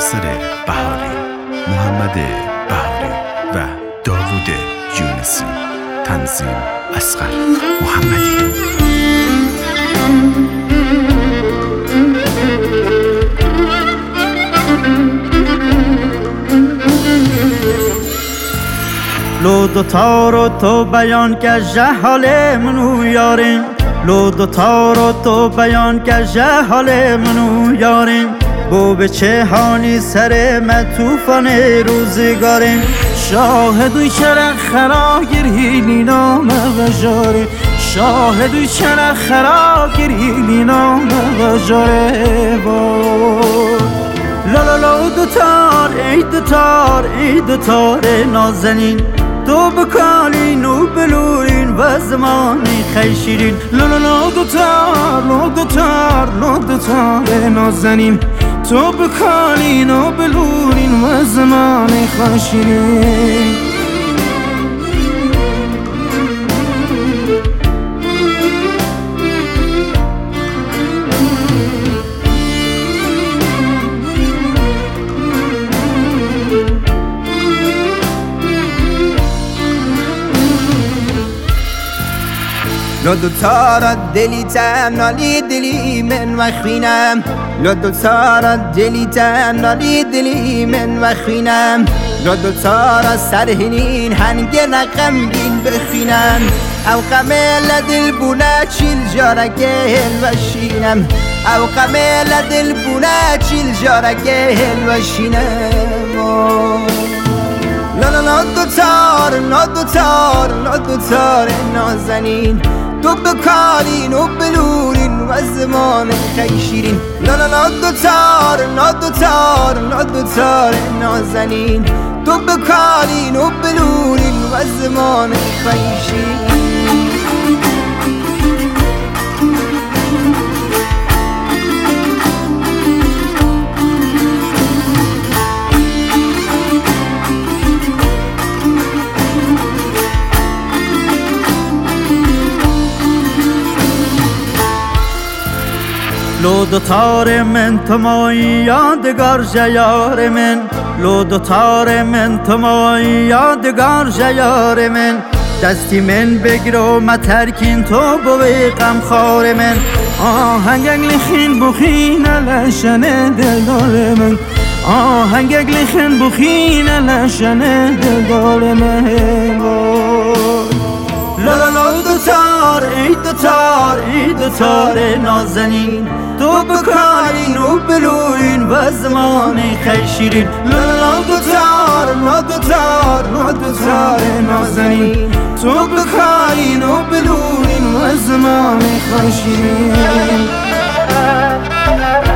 ناصر بهاری، محمد بهاری و داوود یونسی. تنظیم اصغر محمدی. لو دوتا رو تو بیان که جهال منو یاریم، لو دوتا رو تو بیان که جهال منو یاریم. بو به چه هانی سر من توفان روزگاریم. شاهدوی چرا خرا گرهیلی نام وجاره، شاهدوی چرا خرا گرهیلی نام وجاره. لا لا لا دوتار ای دوتار ای دوتار نازنین، تو بکالین و بلورین و زمانی خیشیرین. لا لا لا دوتار لا دوتار لا دوتار نازنین، تو بکالین و بلورین و زمانی خیشیرین. لو دوتارا دلیتم نالی دلی من وخینم، لو دوتارا دلیتم نالی دلی من وخینم. لو دوتارا سرهنین هنگ رقم بین بخینم، او قمل دل بونه چیل جارگه وشینم، او قمل دل بونه چیل جارگه وشینم. لا لا لا دوتار لا دوتار لا دوتار نازنین، تو بکالین و بلورین و زمان خیشیرین. لا لا لا دوتار لا دوتار لا دوتار نازنین، تو بکالین و بلورین و زمان خیشیرین. لو دوتار من تو مایی یادگار جیار من، لو دوتار من تو مایی یادگار جیار من. دستی من بگیر و مترکین تو بوی غم خار من. آهنگ لخین بخین لشن دلدار من، آهنگ لخین بخین لشن دلدار من. لا لا لا دوتار ای دوتار ای دوتار نازنین، تو بکالین و بلورین و زمانی خیشیرین. لا لا لا دوتار لا دوتار لا دوتار نازنین، تو بکالین و بلورین و زمانی خیشیرین.